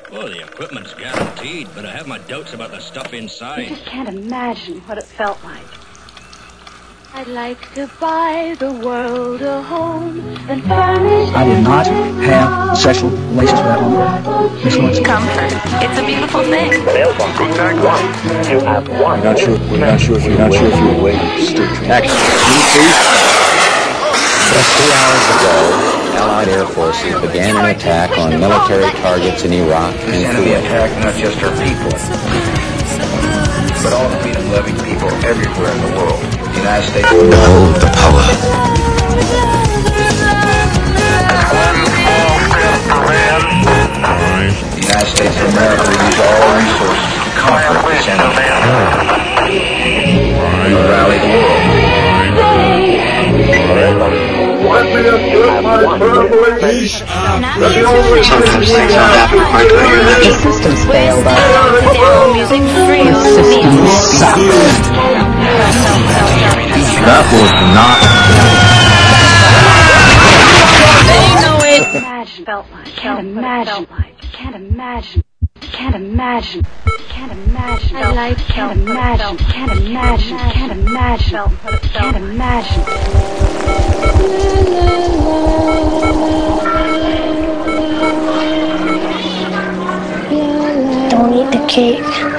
Well, the equipment's guaranteed, but I have my doubts about the stuff I inside. just can't imagine what it felt like. I'd like to buy the world a home and furnish. I did not have sexual relations with that woman. Miss Lawrence. Comfort. It's a beautiful thing. Contact one. You have one. We're not sure if you're awake. Action. Just 2 hours ago, Allied air forces began an attack on military targets in Iraq and This enemy Kuwait. attacked not just our people, but all freedom-loving people everywhere in the world. The United States. Know the power. The United States of America will use all resources to comfort this enemy. We will rally the world. Sometimes things don't happen quite how you The imagine. systems failed. Music free. The systems suck. That was not. Imagine felt like. Can't imagine. Can't imagine. Can't imagine. Can't imagine. I like Can't imagine. Can't imagine. Can't imagine. Can't imagine. Don't eat the cake.